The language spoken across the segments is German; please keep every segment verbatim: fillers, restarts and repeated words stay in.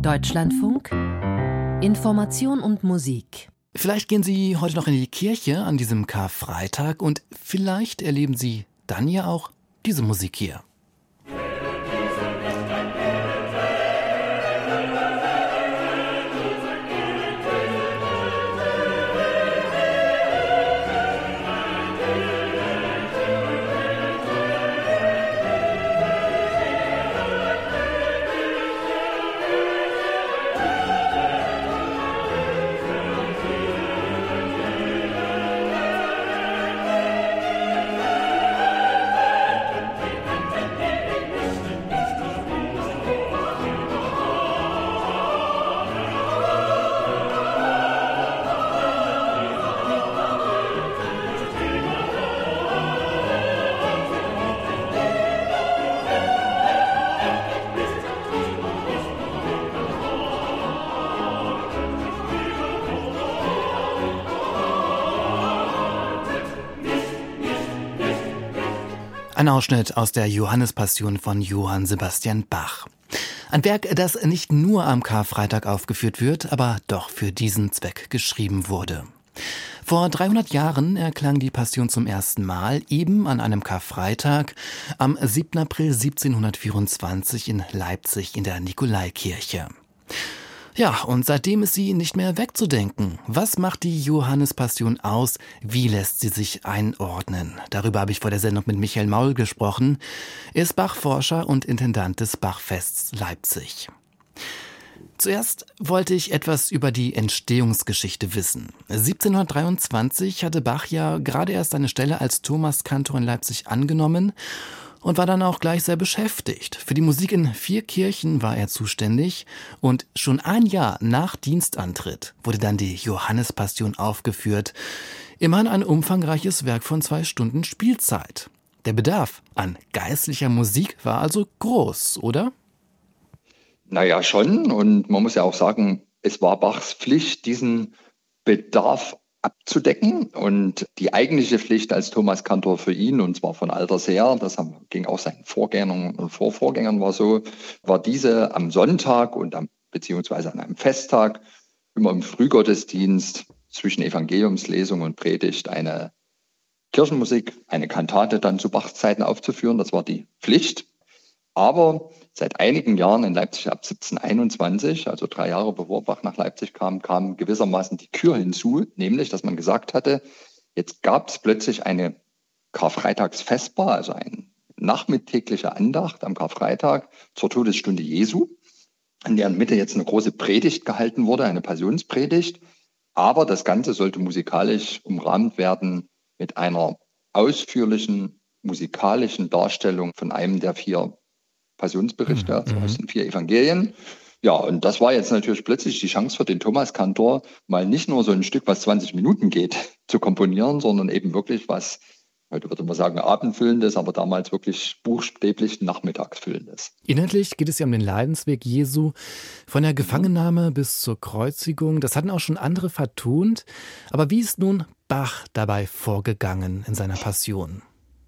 Deutschlandfunk, Information und Musik. Vielleicht gehen Sie heute noch in die Kirche an diesem Karfreitag und vielleicht erleben Sie dann ja auch diese Musik hier. Ein Ausschnitt aus der Johannespassion von Johann Sebastian Bach. Ein Werk, das nicht nur am Karfreitag aufgeführt wird, aber doch für diesen Zweck geschrieben wurde. Vor dreihundert Jahren erklang die Passion zum ersten Mal, eben an einem Karfreitag, am siebten April siebzehnhundertvierundzwanzig in Leipzig in der Nikolaikirche. Ja, und seitdem ist sie nicht mehr wegzudenken. Was macht die Johannespassion aus? Wie lässt sie sich einordnen? Darüber habe ich vor der Sendung mit Michael Maul gesprochen. Er ist Bachforscher und Intendant des Bachfests Leipzig. Zuerst wollte ich etwas über die Entstehungsgeschichte wissen. siebzehnhundertdreiundzwanzig hatte Bach ja gerade erst seine Stelle als Thomaskantor in Leipzig angenommen und war dann auch gleich sehr beschäftigt. Für die Musik in vier Kirchen war er zuständig und schon ein Jahr nach Dienstantritt wurde dann die Johannespassion aufgeführt. Immerhin ein umfangreiches Werk von zwei Stunden Spielzeit. Der Bedarf an geistlicher Musik war also groß, oder? Naja, schon. Und man muss ja auch sagen, es war Bachs Pflicht, diesen Bedarf abzudecken. Und die eigentliche Pflicht als Thomaskantor für ihn, und zwar von alters her, das ging auch seinen Vorgängern und Vorvorgängern war so, war diese am Sonntag und am, beziehungsweise an einem Festtag immer im Frühgottesdienst zwischen Evangeliumslesung und Predigt eine Kirchenmusik, eine Kantate dann zu Bachs Zeiten aufzuführen. Das war die Pflicht. Aber seit einigen Jahren in Leipzig ab siebzehnhunderteinundzwanzig, also drei Jahre bevor Bach nach Leipzig kam, kam gewissermaßen die Kür hinzu, nämlich, dass man gesagt hatte, jetzt gab es plötzlich eine Karfreitagsvesper, also eine nachmittägliche Andacht am Karfreitag zur Todesstunde Jesu, in deren Mitte jetzt eine große Predigt gehalten wurde, eine Passionspredigt. Aber das Ganze sollte musikalisch umrahmt werden mit einer ausführlichen musikalischen Darstellung von einem der vier Passionsberichte, also aus den vier Evangelien. Ja, und das war jetzt natürlich plötzlich die Chance für den Thomaskantor, mal nicht nur so ein Stück, was zwanzig Minuten geht, zu komponieren, sondern eben wirklich was, heute würde man sagen, abendfüllendes, aber damals wirklich buchstäblich nachmittagsfüllendes. Inhaltlich geht es ja um den Leidensweg Jesu, von der Gefangennahme bis zur Kreuzigung. Das hatten auch schon andere vertont. Aber wie ist nun Bach dabei vorgegangen in seiner Passion?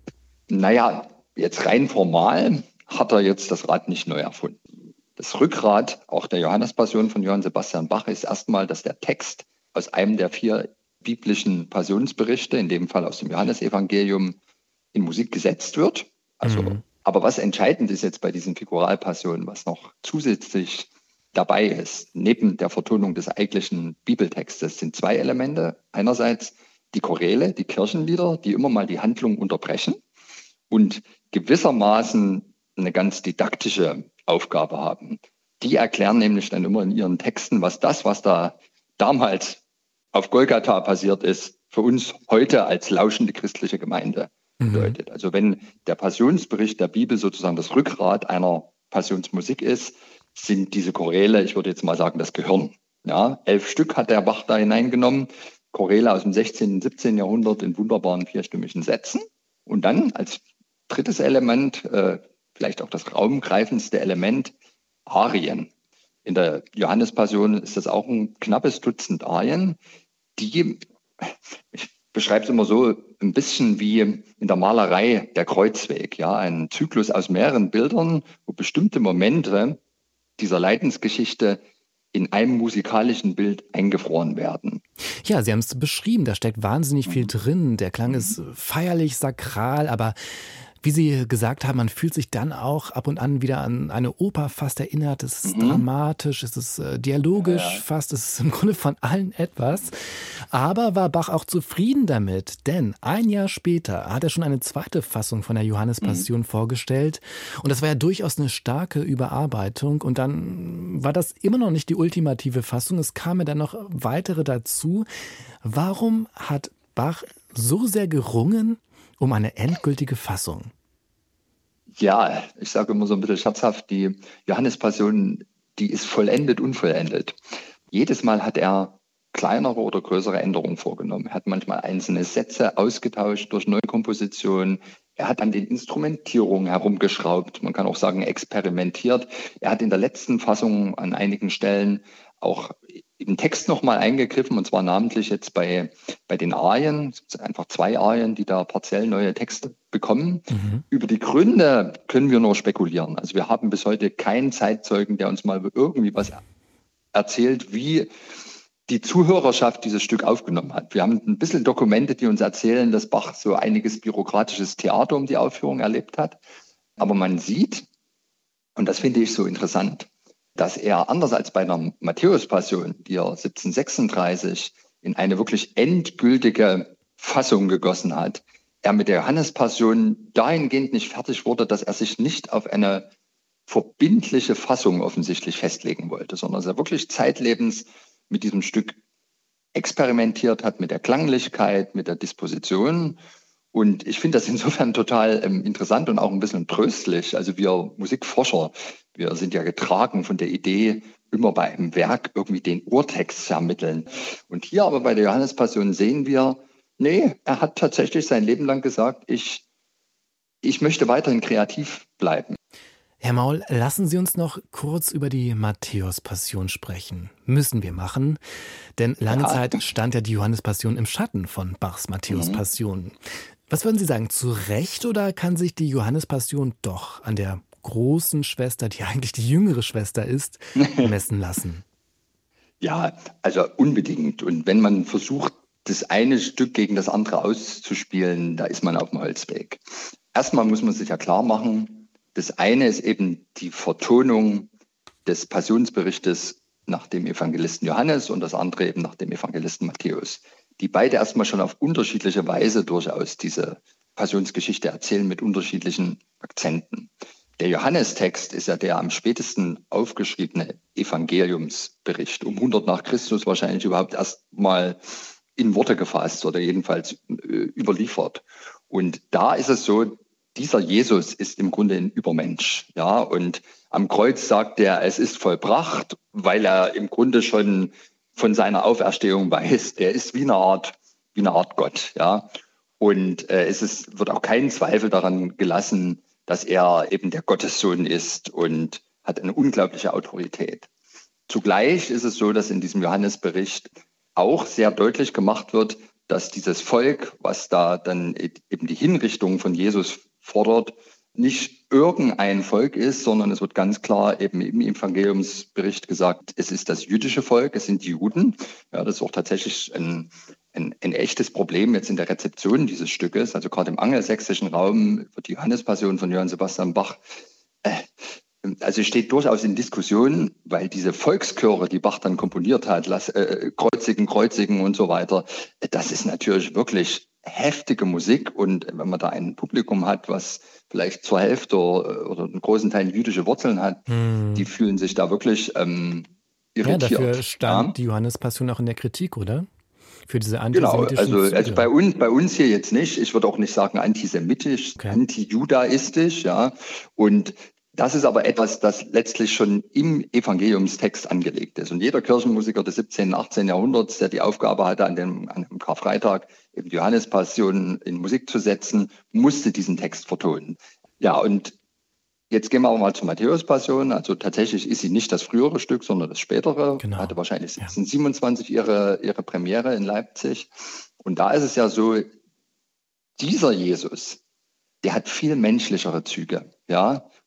Naja, jetzt rein formal hat er jetzt das Rad nicht neu erfunden. Das Rückgrat auch der Johannespassion von Johann Sebastian Bach ist erstmal, dass der Text aus einem der vier biblischen Passionsberichte, in dem Fall aus dem Johannesevangelium, in Musik gesetzt wird. Also, mhm. Aber was entscheidend ist jetzt bei diesen Figuralpassionen, was noch zusätzlich dabei ist, neben der Vertonung des eigentlichen Bibeltextes, sind zwei Elemente. Einerseits die Choräle, die Kirchenlieder, die immer mal die Handlung unterbrechen und gewissermaßen eine ganz didaktische Aufgabe haben. Die erklären nämlich dann immer in ihren Texten, was das, was da damals auf Golgatha passiert ist, für uns heute als lauschende christliche Gemeinde bedeutet. Mhm. Also wenn der Passionsbericht der Bibel sozusagen das Rückgrat einer Passionsmusik ist, sind diese Choräle, ich würde jetzt mal sagen, das Gehirn. Ja, elf Stück hat der Bach da hineingenommen, Choräle aus dem sechzehnten und siebzehnten Jahrhundert in wunderbaren vierstimmigen Sätzen. Und dann als drittes Element, äh, vielleicht auch das raumgreifendste Element, Arien. In der Johannespassion ist das auch ein knappes Dutzend Arien, die, ich beschreibe es immer so, ein bisschen wie in der Malerei der Kreuzweg, ja, ein Zyklus aus mehreren Bildern, wo bestimmte Momente dieser Leidensgeschichte in einem musikalischen Bild eingefroren werden. Ja, Sie haben es beschrieben, da steckt wahnsinnig viel drin. Der Klang ist feierlich, sakral, aber wie Sie gesagt haben, man fühlt sich dann auch ab und an wieder an eine Oper fast erinnert. Es ist Mhm. dramatisch, es ist äh, dialogisch Ja, ja. fast, es ist im Grunde von allen etwas. Aber war Bach auch zufrieden damit? Denn ein Jahr später hat er schon eine zweite Fassung von der Johannespassion Mhm. vorgestellt. Und das war ja durchaus eine starke Überarbeitung. Und dann war das immer noch nicht die ultimative Fassung. Es kamen dann noch weitere dazu. Warum hat Bach so sehr gerungen um eine endgültige Fassung? Ja, ich sage immer so ein bisschen scherzhaft, die Johannespassion, die ist vollendet, unvollendet. Jedes Mal hat er kleinere oder größere Änderungen vorgenommen. Er hat manchmal einzelne Sätze ausgetauscht durch Neukompositionen. Er hat an den Instrumentierungen herumgeschraubt. Man kann auch sagen, experimentiert. Er hat in der letzten Fassung an einigen Stellen auch im Text nochmal eingegriffen, und zwar namentlich jetzt bei, bei den Arien. Es sind einfach zwei Arien, die da partiell neue Texte bekommen. Mhm. Über die Gründe können wir nur spekulieren. Also wir haben bis heute keinen Zeitzeugen, der uns mal irgendwie was erzählt, wie die Zuhörerschaft dieses Stück aufgenommen hat. Wir haben ein bisschen Dokumente, die uns erzählen, dass Bach so einiges bürokratisches Theater um die Aufführung erlebt hat. Aber man sieht, und das finde ich so interessant, dass er anders als bei einer Matthäus-Passion, die er siebzehnhundertsechsunddreißig in eine wirklich endgültige Fassung gegossen hat, er mit der Johannespassion dahingehend nicht fertig wurde, dass er sich nicht auf eine verbindliche Fassung offensichtlich festlegen wollte, sondern dass er wirklich zeitlebens mit diesem Stück experimentiert hat, mit der Klanglichkeit, mit der Disposition. Und ich finde das insofern total ähm, interessant und auch ein bisschen tröstlich. Also wir Musikforscher, wir sind ja getragen von der Idee, immer bei einem Werk irgendwie den Urtext zu ermitteln. Und hier aber bei der Johannespassion sehen wir, nee, er hat tatsächlich sein Leben lang gesagt, ich, ich möchte weiterhin kreativ bleiben. Herr Maul, lassen Sie uns noch kurz über die Matthäus-Passion sprechen. Müssen wir machen, denn lange Ja. Zeit stand ja die Johannespassion im Schatten von Bachs Matthäus-Passion. Was würden Sie sagen, zu Recht, oder kann sich die Johannespassion doch an der großen Schwester, die eigentlich die jüngere Schwester ist, messen lassen? Ja, also unbedingt. Und wenn man versucht, das eine Stück gegen das andere auszuspielen, da ist man auf dem Holzweg. Erstmal muss man sich ja klar machen, das eine ist eben die Vertonung des Passionsberichtes nach dem Evangelisten Johannes und das andere eben nach dem Evangelisten Matthäus, die beide erstmal schon auf unterschiedliche Weise durchaus diese Passionsgeschichte erzählen mit unterschiedlichen Akzenten. Der Johannestext ist ja der am spätesten aufgeschriebene Evangeliumsbericht, um hundert nach Christus wahrscheinlich überhaupt erst mal in Worte gefasst oder jedenfalls äh, überliefert. Und da ist es so, dieser Jesus ist im Grunde ein Übermensch, ja, und am Kreuz sagt er, es ist vollbracht, weil er im Grunde schon von seiner Auferstehung weiß. Er ist wie eine Art, wie eine Art Gott, ja. Und äh, es ist, wird auch kein Zweifel daran gelassen, dass er eben der Gottessohn ist und hat eine unglaubliche Autorität. Zugleich ist es so, dass in diesem Johannesbericht auch sehr deutlich gemacht wird, dass dieses Volk, was da dann eben die Hinrichtung von Jesus fordert, nicht irgendein Volk ist, sondern es wird ganz klar eben im Evangeliumsbericht gesagt, es ist das jüdische Volk, es sind die Juden. Ja, das ist auch tatsächlich ein, ein, ein echtes Problem jetzt in der Rezeption dieses Stückes. Also gerade im angelsächsischen Raum wird die Johannespassion von Johann Sebastian Bach, äh, also steht durchaus in Diskussion, weil diese Volkschöre, die Bach dann komponiert hat, lass, äh, kreuzigen, kreuzigen und so weiter, das ist natürlich wirklich heftige Musik, und wenn man da ein Publikum hat, was vielleicht zur Hälfte oder einen großen Teil jüdische Wurzeln hat, hm. die fühlen sich da wirklich ähm, irritiert. Ja, dafür stand ja. die Johannespassion auch in der Kritik, oder? Für diese antisemitischen Genau, also, Züge. also bei uns, bei uns hier jetzt nicht. Ich würde auch nicht sagen antisemitisch, okay. Anti-judaistisch, ja. Und das ist aber etwas, das letztlich schon im Evangeliumstext angelegt ist. Und jeder Kirchenmusiker des siebzehnten, achtzehnten Jahrhunderts, der die Aufgabe hatte, an dem, an dem Karfreitag eben die Johannespassion in Musik zu setzen, musste diesen Text vertonen. Ja, und jetzt gehen wir aber mal zur Matthäus-Passion. Also tatsächlich ist sie nicht das frühere Stück, sondern das spätere. Genau. Hatte wahrscheinlich siebzehnhundertsiebenundzwanzig ihre, ihre Premiere in Leipzig. Und da ist es ja so, dieser Jesus, der hat viel menschlichere Züge. Ja,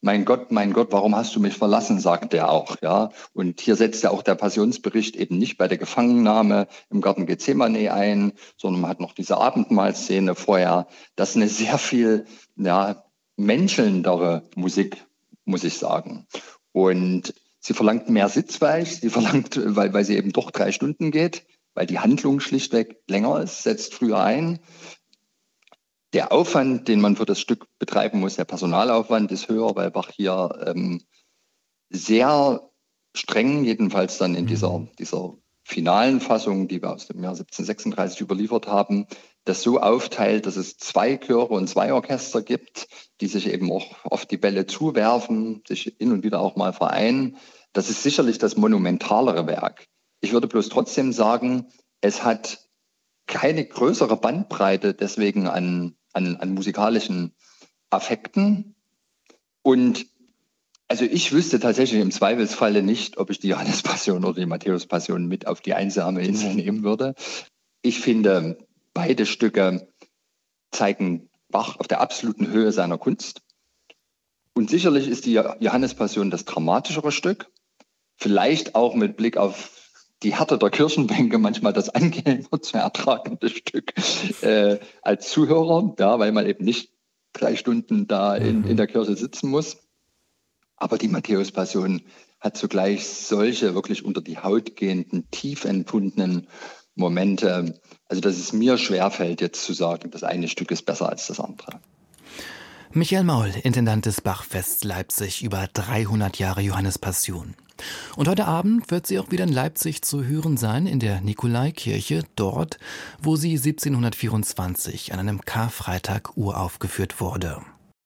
Mein Gott, mein Gott, warum hast du mich verlassen, sagt er auch, ja. Und hier setzt ja auch der Passionsbericht eben nicht bei der Gefangennahme im Garten Gethsemane ein, sondern man hat noch diese Abendmahlszene vorher. Das ist eine sehr viel, ja, menschelndere Musik, muss ich sagen. Und sie verlangt mehr Sitzfleisch, sie verlangt, weil, weil sie eben doch drei Stunden geht, weil die Handlung schlichtweg länger ist, setzt früher ein. Der Aufwand, den man für das Stück betreiben muss, der Personalaufwand ist höher, weil Bach hier ähm, sehr streng, jedenfalls dann in mhm. dieser, dieser finalen Fassung, die wir aus dem Jahr siebzehnhundertsechsunddreißig überliefert haben, das so aufteilt, dass es zwei Chöre und zwei Orchester gibt, die sich eben auch oft die Bälle zuwerfen, sich hin und wieder auch mal vereinen. Das ist sicherlich das monumentalere Werk. Ich würde bloß trotzdem sagen, es hat keine größere Bandbreite deswegen an, an, an musikalischen Affekten. Und also ich wüsste tatsächlich im Zweifelsfalle nicht, ob ich die Johannespassion oder die Matthäuspassion mit auf die einsame Insel nehmen würde. Ich finde, beide Stücke zeigen Bach auf der absoluten Höhe seiner Kunst. Und sicherlich ist die Johannespassion das dramatischere Stück. Vielleicht auch mit Blick auf die Härte der Kirchenbänke manchmal das angenehmer zu ertragende Stück äh, als Zuhörer, ja, weil man eben nicht drei Stunden da in, in der Kirche sitzen muss. Aber die Matthäuspassion hat zugleich solche wirklich unter die Haut gehenden, tief empfundenen Momente, also dass es mir schwerfällt, jetzt zu sagen, das eine Stück ist besser als das andere. Michael Maul, Intendant des Bachfests Leipzig, über dreihundert Jahre Johannespassion. Und heute Abend wird sie auch wieder in Leipzig zu hören sein, in der Nikolaikirche, dort, wo sie siebzehnhundertvierundzwanzig an einem Karfreitag uraufgeführt wurde.